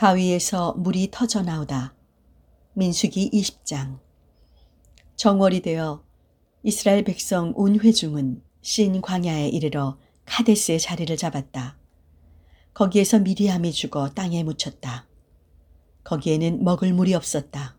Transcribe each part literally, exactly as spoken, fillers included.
바위에서 물이 터져 나오다. 민수기 이십 장. 정월이 되어 이스라엘 백성 온 회중은 신 광야에 이르러 카데스의 자리를 잡았다. 거기에서 미리암이 죽어 땅에 묻혔다. 거기에는 먹을 물이 없었다.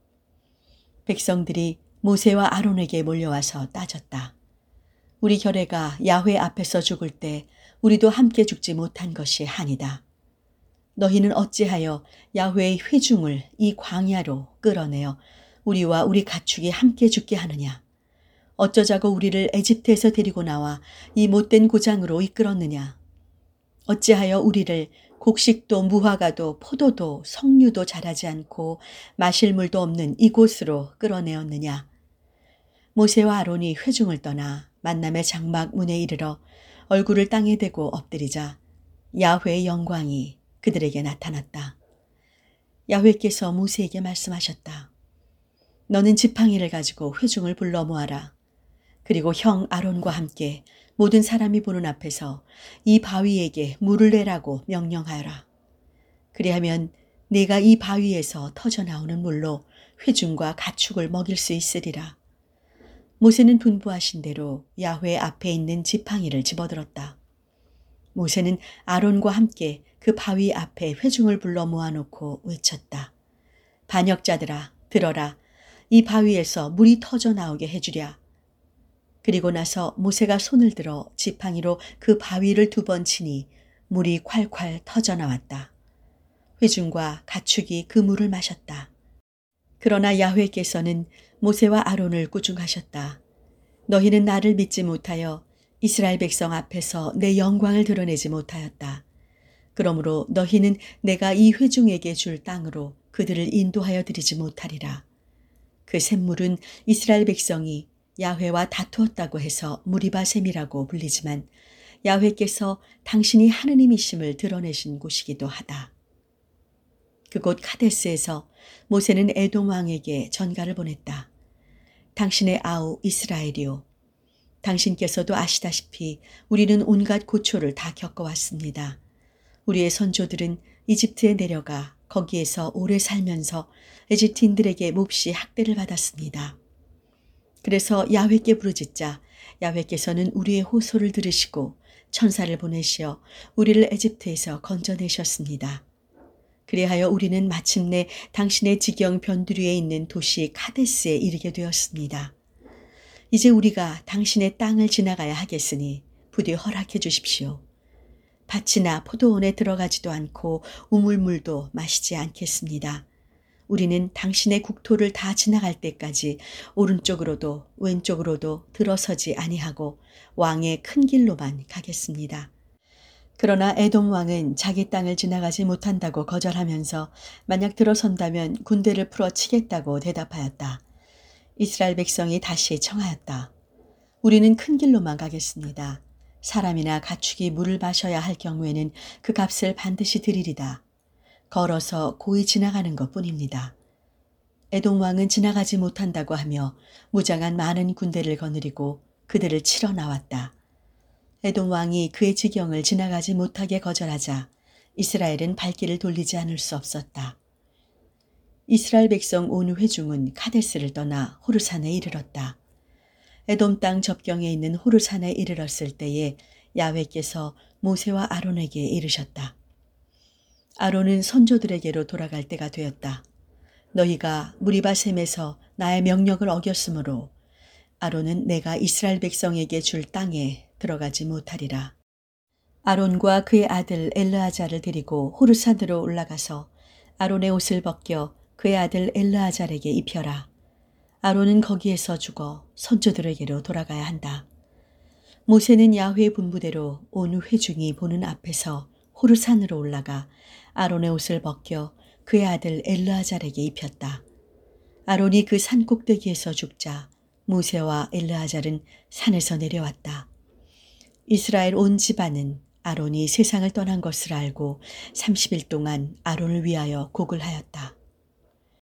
백성들이 모세와 아론에게 몰려와서 따졌다. 우리 결례가 야훼 앞에서 죽을 때 우리도 함께 죽지 못한 것이 한이다. 너희는 어찌하여 야훼의 회중을 이 광야로 끌어내어 우리와 우리 가축이 함께 죽게 하느냐? 어쩌자고 우리를 에집트에서 데리고 나와 이 못된 고장으로 이끌었느냐? 어찌하여 우리를 곡식도 무화과도 포도도 석류도 자라지 않고 마실 물도 없는 이곳으로 끌어내었느냐? 모세와 아론이 회중을 떠나 만남의 장막 문에 이르러 얼굴을 땅에 대고 엎드리자 야훼의 영광이 그들에게 나타났다. 야훼께서 모세에게 말씀하셨다. 너는 지팡이를 가지고 회중을 불러 모아라. 그리고 형 아론과 함께 모든 사람이 보는 앞에서 이 바위에게 물을 내라고 명령하여라. 그리하면 네가 이 바위에서 터져 나오는 물로 회중과 가축을 먹일 수 있으리라. 모세는 분부하신 대로 야훼 앞에 있는 지팡이를 집어들었다. 모세는 아론과 함께 그 바위 앞에 회중을 불러 모아놓고 외쳤다. 반역자들아, 들어라. 이 바위에서 물이 터져 나오게 해주랴. 그리고 나서 모세가 손을 들어 지팡이로 그 바위를 두 번 치니 물이 콸콸 터져 나왔다. 회중과 가축이 그 물을 마셨다. 그러나 야훼께서는 모세와 아론을 꾸중하셨다. 너희는 나를 믿지 못하여 이스라엘 백성 앞에서 내 영광을 드러내지 못하였다. 그러므로 너희는 내가 이 회중에게 줄 땅으로 그들을 인도하여 드리지 못하리라. 그 샘물은 이스라엘 백성이 야훼와 다투었다고 해서 무리바셈이라고 불리지만 야훼께서 당신이 하느님이심을 드러내신 곳이기도 하다. 그곳 카데스에서 모세는 에돔 왕에게 전가를 보냈다. 당신의 아우 이스라엘이요. 당신께서도 아시다시피 우리는 온갖 고초를 다 겪어왔습니다. 우리의 선조들은 이집트에 내려가 거기에서 오래 살면서 에집트인들에게 몹시 학대를 받았습니다. 그래서 야훼께 부르짖자 야훼께서는 우리의 호소를 들으시고 천사를 보내시어 우리를 에집트에서 건져내셨습니다. 그리하여 우리는 마침내 당신의 지경 변두리에 있는 도시 카데스에 이르게 되었습니다. 이제 우리가 당신의 땅을 지나가야 하겠으니 부디 허락해 주십시오. 밭이나 포도원에 들어가지도 않고 우물물도 마시지 않겠습니다. 우리는 당신의 국토를 다 지나갈 때까지 오른쪽으로도 왼쪽으로도 들어서지 아니하고 왕의 큰 길로만 가겠습니다. 그러나 에돔 왕은 자기 땅을 지나가지 못한다고 거절하면서 만약 들어선다면 군대를 풀어치겠다고 대답하였다. 이스라엘 백성이 다시 청하였다. 우리는 큰 길로만 가겠습니다. 사람이나 가축이 물을 마셔야 할 경우에는 그 값을 반드시 드리리다. 걸어서 고이 지나가는 것뿐입니다. 에돔 왕은 지나가지 못한다고 하며 무장한 많은 군대를 거느리고 그들을 치러 나왔다. 에돔 왕이 그의 지경을 지나가지 못하게 거절하자 이스라엘은 발길을 돌리지 않을 수 없었다. 이스라엘 백성 온 회중은 카데스를 떠나 호르산에 이르렀다. 에돔 땅 접경에 있는 호르산에 이르렀을 때에 야훼께서 모세와 아론에게 이르셨다. 아론은 선조들에게로 돌아갈 때가 되었다. 너희가 무리바셈에서 나의 명령을 어겼으므로 아론은 내가 이스라엘 백성에게 줄 땅에 들어가지 못하리라. 아론과 그의 아들 엘르아잘을 데리고 호르산으로 올라가서 아론의 옷을 벗겨 그의 아들 엘르아잘에게 입혀라. 아론은 거기에서 죽어 선조들에게로 돌아가야 한다. 모세는 야훼 분부대로 온 회중이 보는 앞에서 호르산으로 올라가 아론의 옷을 벗겨 그의 아들 엘르아잘에게 입혔다. 아론이 그 산 꼭대기에서 죽자 모세와 엘르아잘은 산에서 내려왔다. 이스라엘 온 집안은 아론이 세상을 떠난 것을 알고 삼십 일 동안 아론을 위하여 곡을 하였다.